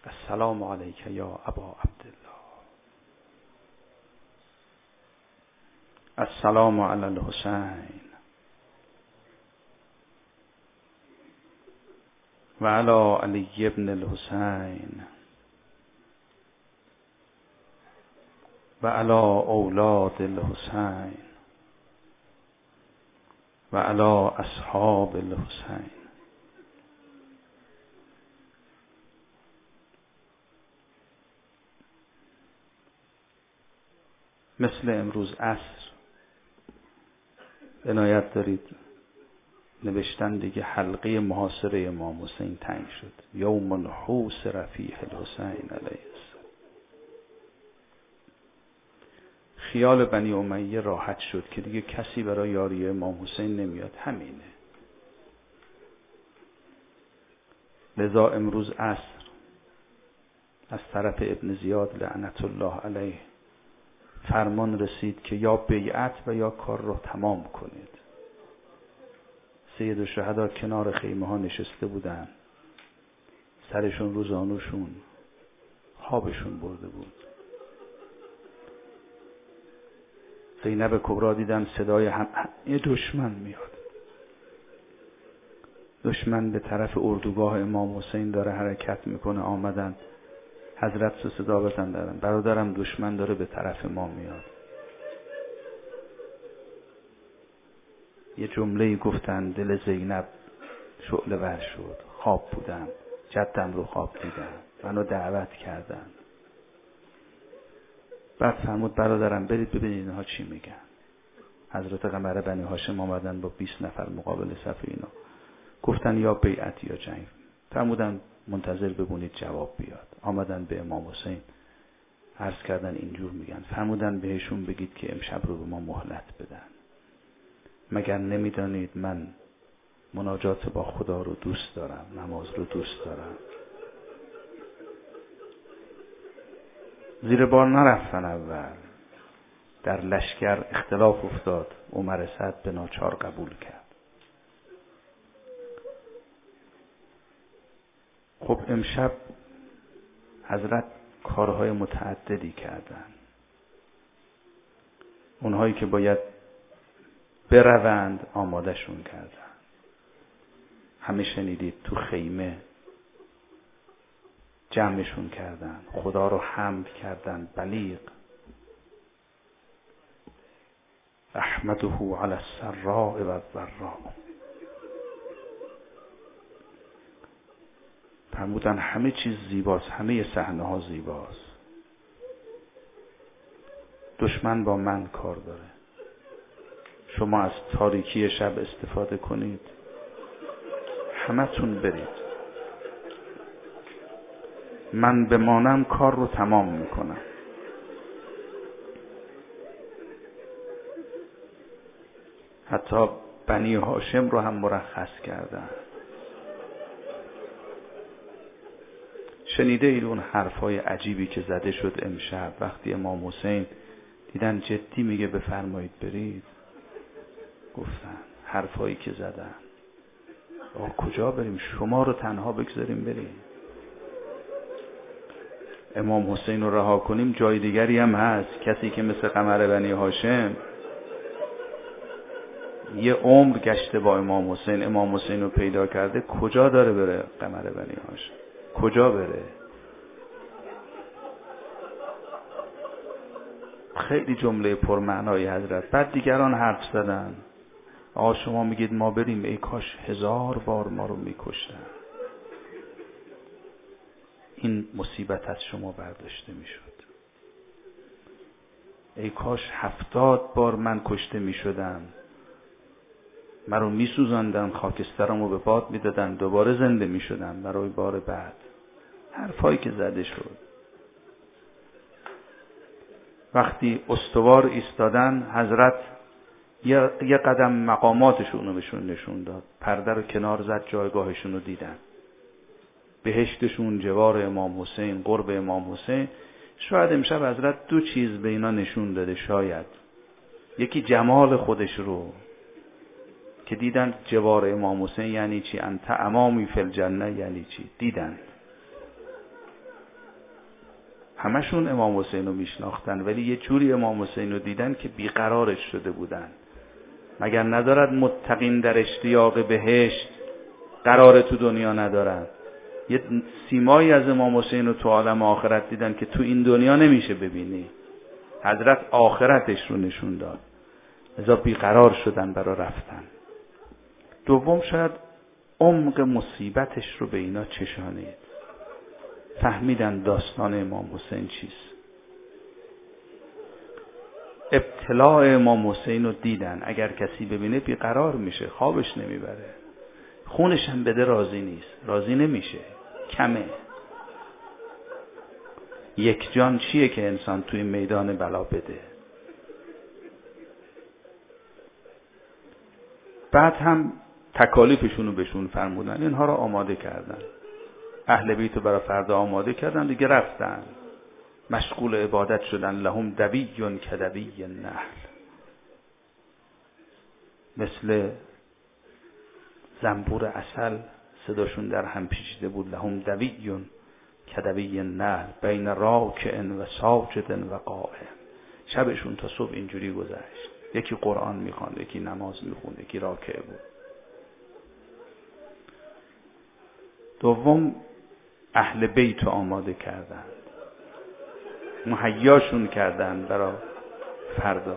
السلام علیک یا ابا عبدالله. السلام علی الحسین و علی علی ابن الحسین و علی اولاد الحسین و علی اصحاب الحسین. مثل امروز عصر عنایت دارید نوشتن دیگه حلقه محاصره امام حسین تنگ شد. یوم حوصر فیه الحسین علیه السلام. خیال بنی امیه راحت شد که دیگه کسی برای یاری امام حسین نمیاد، همینه. لذا امروز عصر از طرف ابن زیاد لعنت الله علیه فرمان رسید که یا بیعت و یا کار رو تمام کنید. سید الشهدا کنار خیمه ها نشسته بودن، سرشون رو زانوشون، خوابشون برده بود. زینب کبرا دیدن صدای یه دشمن میاد، دشمن به طرف اردوگاه امام حسین داره حرکت میکنه. آمدن حضرت رو صدا بزندن، برادرم دشمن داره به طرف ما میاد. یه جمله‌ای گفتن، دل زینب شعله ور شد. خواب بودم، جدم رو خواب دیدم، منو دعوت کردن. بعد فرمود برادرم برید ببینید اینها چی میگن. حضرت قمر بنی هاشم آمدن با 20 نفر مقابل صف اینا، گفتن یا بیعت یا جنگ. فرمودن منتظر ببونید جواب بیاد. آمدن به امام حسین عرض کردن اینجور میگن. فرمودن بهشون بگید که امشب رو به ما مهلت بدن. مگر نمیدانید من مناجات با خدا رو دوست دارم، نماز رو دوست دارم. زیر بار نرفتن. اول در لشکر اختلاف افتاد، عمر سعد به ناچار قبول کرد. خب امشب حضرت کارهای متعددی کردن. اونهایی که باید بروند آماده شون کردن. همه شنیدید تو خیمه جمعشون کردن، خدا رو حمد کردن. بلیغ احمده علی السراء و الضراء. فرمودن همه چیز زیباست، همه صحنه ها زیباست. دشمن با من کار داره. شما از تاریکی شب استفاده کنید، همتون برید. من بمانم کار رو تمام میکنم. حتی بنی هاشم رو هم مرخص کردن. شنیده اید اون حرفای عجیبی که زده شد امشب وقتی امام حسین دیدن جدی میگه بفرمایید برید؟ گفتن حرفایی که زدن کجا بریم؟ شما رو تنها بگذاریم بریم؟ امام حسین رو رها کنیم جای دیگری هم هست. کسی که مثل قمر بنی هاشم یه عمر گشته با امام حسین، امام حسین رو پیدا کرده، کجا داره بره قمر بنی هاشم؟ کجا بره؟ خیلی جمله پرمعنای حضرت. بعد دیگران حرف زدن. شما میگید ما بریم، ای کاش 1000 بار ما رو میکشتن. این مصیبت از شما برداشته میشد. ای کاش 70 بار من کشته میشدم، من رو میسوزاندن، خاکسترمو به باد میدادن، دوباره زنده میشدم برای بار بعد. حرفایی که زده شد. وقتی استوار ایستادن حضرت یه قدم مقاماتشون رو بهشون نشون داد. پرده رو کنار زد، جایگاهشون رو دیدن. بهشتشون جوار امام حسین، قرب امام حسین. شاید امشب حضرت 2 چیز به اینا نشون داده. شاید یکی جمال خودش رو که دیدن جوار امام حسین یعنی چی، انت امامی فی الجنه یعنی چی، دیدن. همشون امام حسین رو میشناختن، ولی یه جوری امام حسین رو دیدن که بیقرارش شده بودن. مگر ندارد متقین در اشتیاق بهشت قرار تو دنیا ندارن؟ یه سیمایی از امام حسین رو تو عالم آخرت دیدن که تو این دنیا نمیشه ببینی. حضرت آخرتش رو نشون داد، لذا بیقرار شدن برای رفتن. دوم، شاید عمق مصیبتش رو به اینا چشانید، فهمیدن داستان امام حسین چیست. ابتلاع امام حسین رو دیدن، اگر کسی ببینه بیقرار میشه، خوابش نمیبره، خونش هم بده راضی نیست، راضی نمیشه، کمه. یک جان چیه که انسان توی میدان بلا بده؟ بعد هم تکالیفشون رو بهشون فرمودن، اینها رو آماده کردن، اهل بیت رو برای فردا آماده کردن، دیگه رفتن مشغول عبادت شدن. لهم دوی کدوی النحل، مثل زنبور عسل صداشون در هم پیچیده بود. لهم دوی کدوی النحل بین راکع و ساجد و قائم. شبشون تا صبح اینجوری گذشت، یکی قرآن میخواند، یکی نماز میخوند، یکی راکع بود. دوم، اهل بیت رو آماده کردن، مهیاشون کردن برای فردا.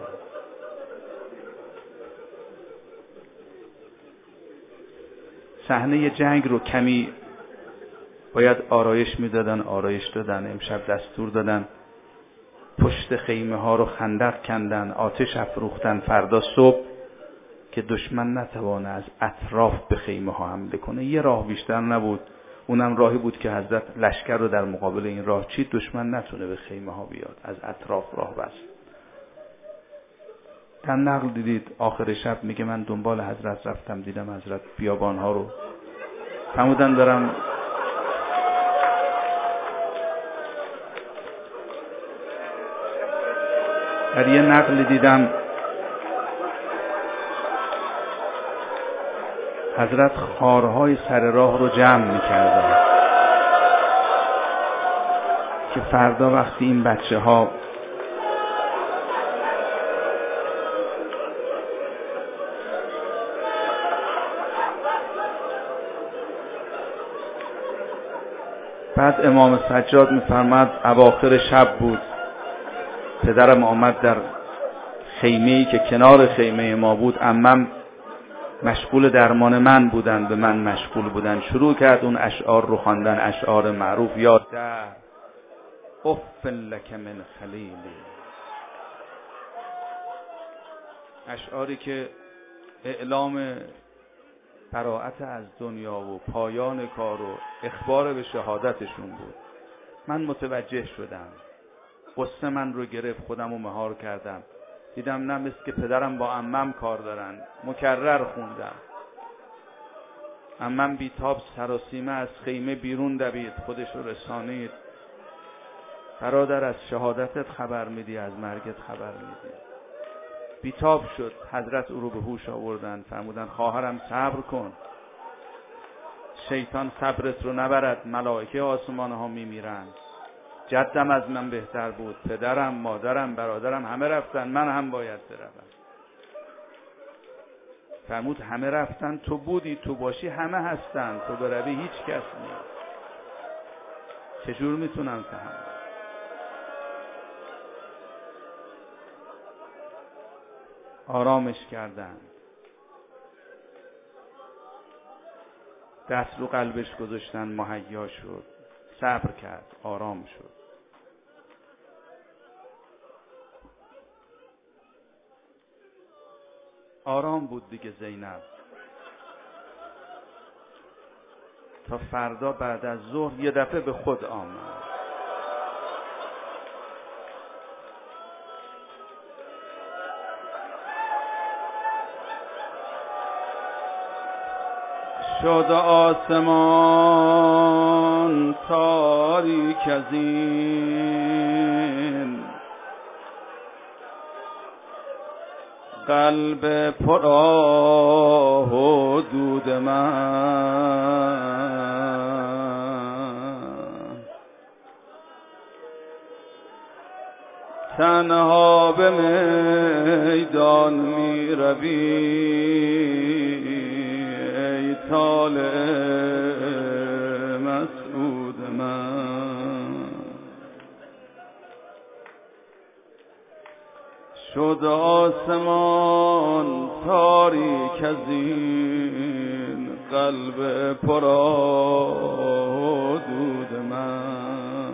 صحنه جنگ رو کمی باید آرایش میدادن، آرایش دادن. امشب دستور دادن پشت خیمه ها رو خندق کندن، آتش افروختن فردا صبح که دشمن نتوانه از اطراف به خیمه ها حمله کنه. یه راه بیشتر نبود، اونم راهی بود که حضرت لشکر رو در مقابل این راه چید، دشمن نتونه به خیمه ها بیاد، از اطراف راه بست. در نقل دیدید آخر شب میگه من دنبال حضرت رفتم، دیدم حضرت بیابان ها رو فرمودن دارم در یه نقل دیدم حضرت خارهای سر راه رو جمع میکردن که فردا وقتی این بچه ها بعد امام سجاد میفرماد اواخر شب بود، پدرم آمد در خیمه‌ای که کنار خیمه ما بود، عمم مشغول درمان من بودن، به من مشغول بودن. شروع کرد اون اشعار رو خواندن، اشعار معروف، یا در اف لک من خلیلی، اشعاری که اعلام براءت از دنیا و پایان کار و اخبار به شهادتشون بود. من متوجه شدم، قصه من رو گرفت، خودم رو مهار کردم، دیدم نه مثل که پدرم با عمم کار دارن، مکرر خوندم. عمم بیتاب سراسیمه از خیمه بیرون دوید، خودش رو رسانید، برادر از شهادتت خبر میدی، از مرگت خبر میدی. بیتاب شد، حضرت او رو به هوش آوردن، فرمودن خواهرم صبر کن، شیطان صبرت رو نبرد، ملائکه آسمان ها میمیرن. جدم از من بهتر بود، پدرم، مادرم، برادرم همه رفتن، من هم باید بروم. فرمود همه رفتن، تو بودی، تو باشی، همه هستن، تو بروی هیچ کس نیست. چجور میتونم تحمل؟ آرامش کردن، دست رو قلبش گذاشتن، مهیا شد، صبر کرد، آرام شد. آرام بود دیگه زینب تا فردا بعد از ظهر یه دفعه به خود آمد. شد آسمان تاریک از این، قلب پر آه و دود من تنها به میدان می روی ای طالع مسعود من، شد آسمان تاریک از این قلب پرآلود من،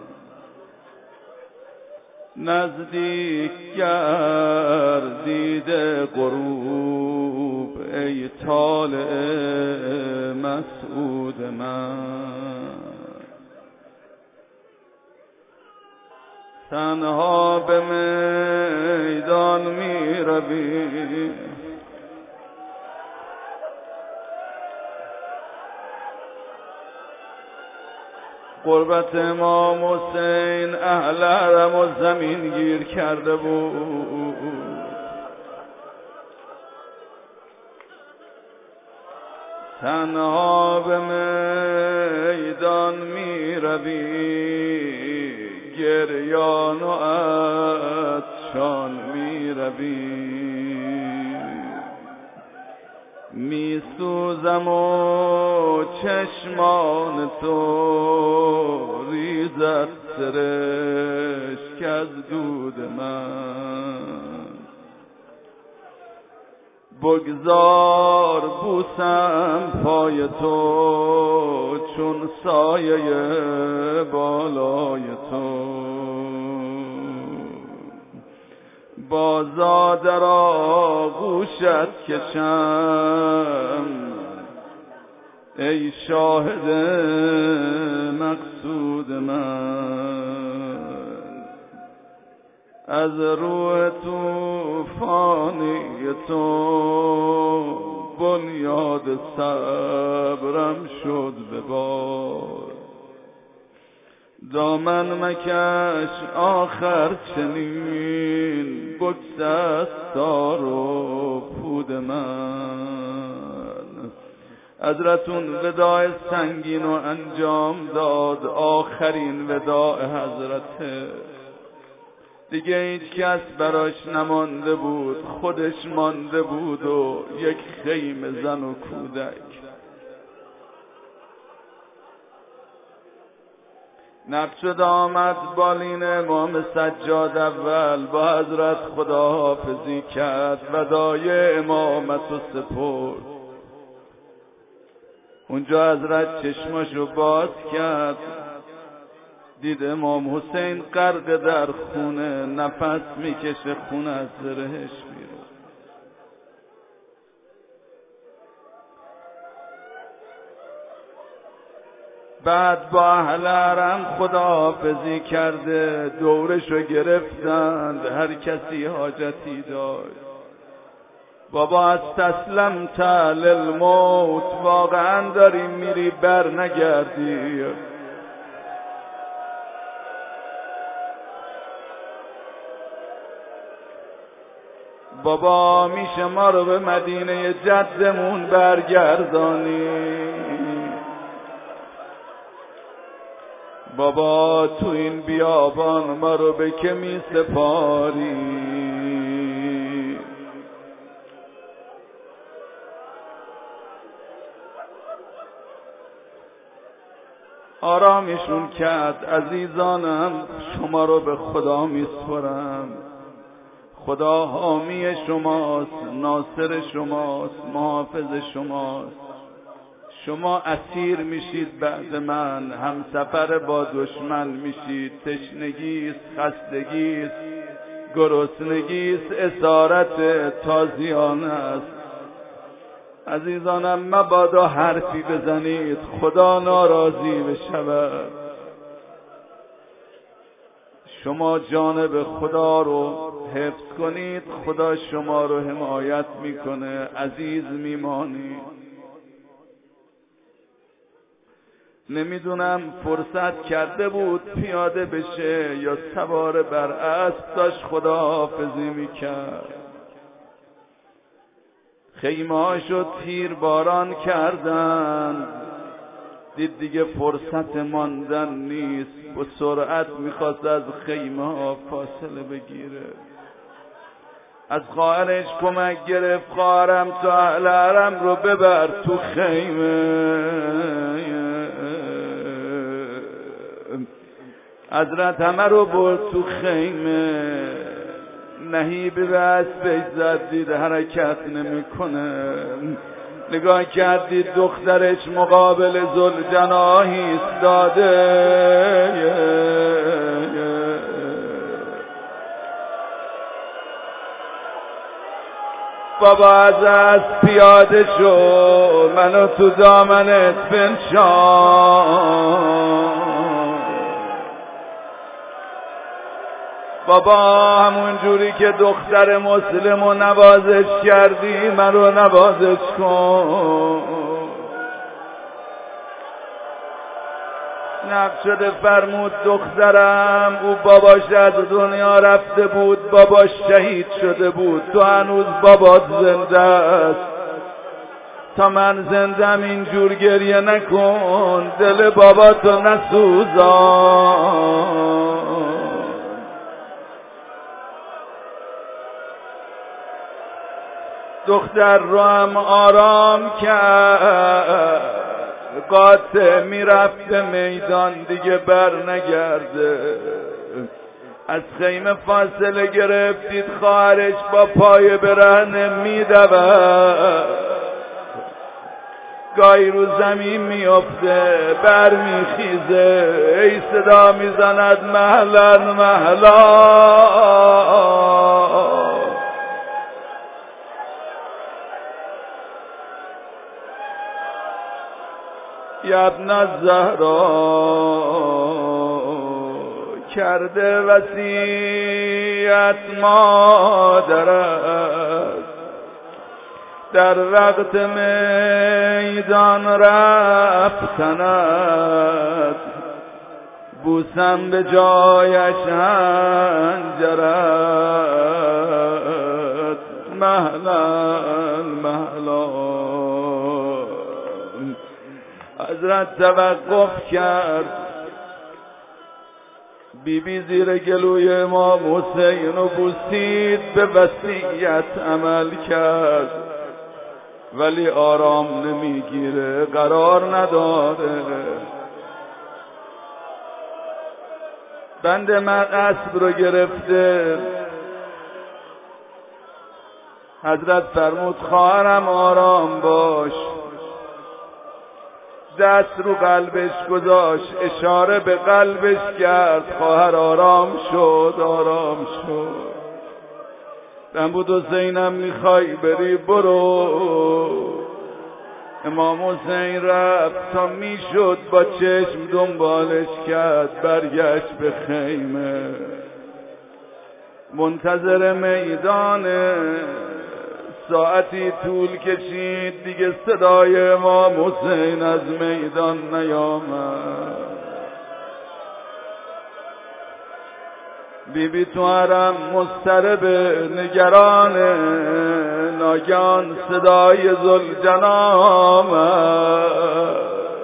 نزدیک گردیده غروب ای طالع مسعود من، تنها به میدان می روی قربت امام حسین اهل حرم و زمین گیر کرده بود، تنها به میدان می روی گریان و عطشان می روی، می سوزم و چشمان تو ریزد سرشک از دود من، بگذار بوسم پای تو چون سایه بالای تو، بازا در آغوشت کشم ای شاهد مقصود من، از روح طوفانی تو بنیاد صبرم شد به بار، دامن مکش آخر چنین بگسست تار و پود من، حضرتون وداع سنگین و انجام داد، آخرین وداع حضرته، دیگه هیچ کس براش نمانده بود، خودش مانده بود و یک خیمه زن و کودک. نقشد آمد بالین امام سجاد اول، با حضرت خداحافظی کرد، ودای امامت و سپرد. اونجا حضرت چشماشو باز کرد، دید امام حسین غرق در خونه، نفس میکشه، خون از زرهش بیرون. بعد با اهل حرم خداحافظی کرده، دورشو گرفتند، هر کسی حاجتی داشت. بابا از تسلمت للموت، واقعا داری میری بر نگردی. بابا میشه ما رو به مدینه جدمون برگردانی؟ بابا تو این بیابان ما رو به که می سپاری؟ آرامیشون کرد. عزیزانم شما رو به خدا می سپارم، خدا حامی شماست، ناصر شماست، محافظ شماست. شما اسیر میشید، بعد من همسفر با دشمن میشید. تشنگیست، خستگیست، گرسنگیست، اسارت تازیانه است. عزیزانم مبادا حرفی بزنید خدا ناراضی بشود. شما جانب خدا رو حفظ کنید، خدا شما رو حمایت میکنه، عزیز میمانید. نمیدونم فرصت کرده بود پیاده بشه یا سوار بر اسب داشت خداحافظی میکرد. خیمه هاشو تیر باران کردند، دید دیگه فرصت ماندن نیست، با سرعت میخواست از خیمه ها فاصله بگیره. از خواهرش کمک گرفت، خواهرم تو اهل حرم رو ببر تو خیمه. حضرت همه رو برد تو خیمه. نهیب به اسبش زد، دید حرکت نمیکنه. نگاه کردید دخترش مقابل ذوالجناح ایستاده. بابا از اسب پیاده شو، منو تو دامنت بنشان. بابا همون جوری که دختر مسلمو نوازش کردی منو نوازش کن. نقد شده فرمود دخترم، او باباش از دنیا رفته بود، باباش شهید شده بود، تو هنوز بابات زنده است. تا من زندم اینجور گریه نکن، دل باباتو نسوزان. دختر رو هم آرام کرد، قاطع میرفت به میدان دیگه بر نگرده. از خیمه فاصله گرفتید، خواهرش با پای برهنه میدود، گاهی رو زمین میفته بر میخیزه، ای صدا میزند مهلا مهلا. یا ابن الزهرا کرده وصیت مادرت، در وقت میدان رفتنت، بوسم به جایش هنجرت، مهلا مهلا. حضرت توقف کرد، بی زیر گلوی امام حسین و بوسید، به وصیت عمل کرد، ولی آرام نمیگیره، قرار نداره. بند من اسب رو گرفته. حضرت فرمود خواهرم آرام باش. دست رو قلبش گذاشت، اشاره به قلبش کرد، خواهر آرام شد آرام شد. فرمود حسینم میخوای بری برو. امام حسین رفت، تا میشد با چشم دنبالش کرد، برگشت به خیمه، منتظر میدانه. ساعتی طول کشید، دیگه صدای امام حسین از میدان نیامد. بیبی تو حرم مضطرب نگران، ناگهان صدای ذوالجناح آمد.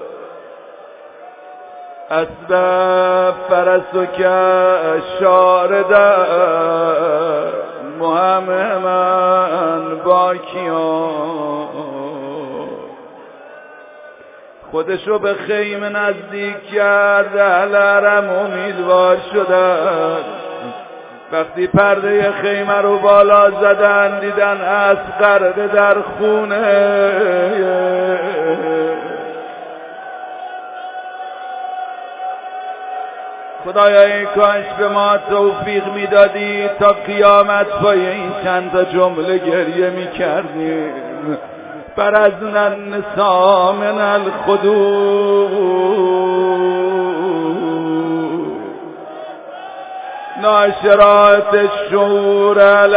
اسب فرسک شارده مهممن باکیان. خودشو به خیمه نزدیک کرد، اهل حرم امیدوار شدن. وقتی پرده خیمه رو بالا زدن، دیدن اسب غرقه در خونه. خدایا ای کاش به ما توفیق میدادی تا قیامت پای این چند تا جمله گریه میکردیم. برزن النساء من الخدود، ناشرات الشعور علی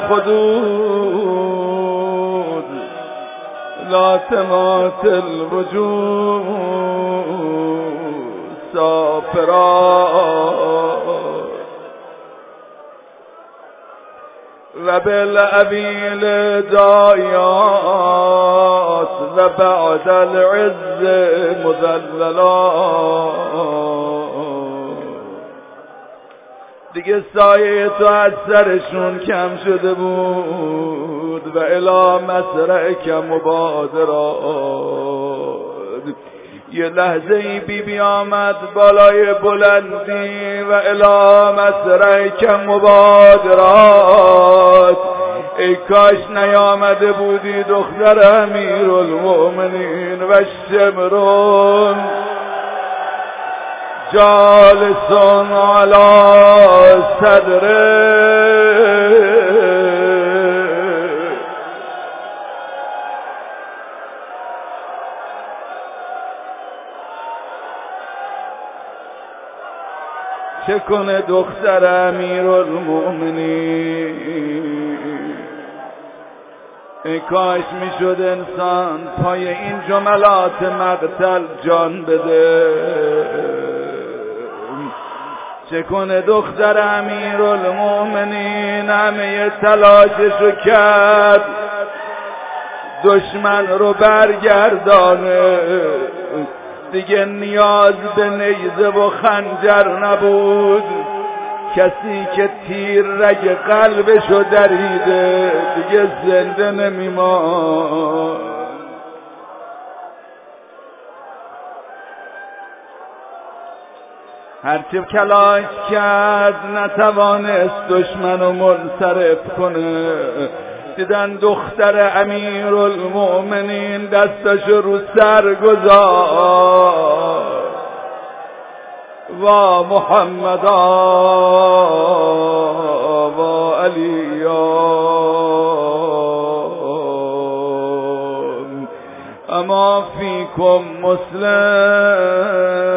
الخدود، لا تمات الوجود سافرات. و بالعویل دایات و بعد العز مذللات. دیگه سایه تو از سرشون کم شده بود و الی مسرعک مبادرات. یه لحظه ای بی آمد بالای بلندی و الی مسرعک مبادرات. ای کاش نیامده بودی دختر امیرالمؤمنین و شمرون جالسون علی صدره. چه کنه دختر امیرالمؤمنین؟ ای کاش میشد انسان پای این جملات مقتل جان بده. چه کنه دختر امیرالمؤمنین؟ همه تلاششو کرد دشمن رو برگردانه. دیگه نیاز به نیزه و خنجر نبود. کسی که تیر رگ قلبشو دریده دیگه زنده نمیمان. هرچه کلاش کرد نتوانست دشمنو منصرف کنه. دیدن دختر امیرالمؤمنین دستشو رو سر گذاشت. و محمدا و علیا اما فیکم مسلم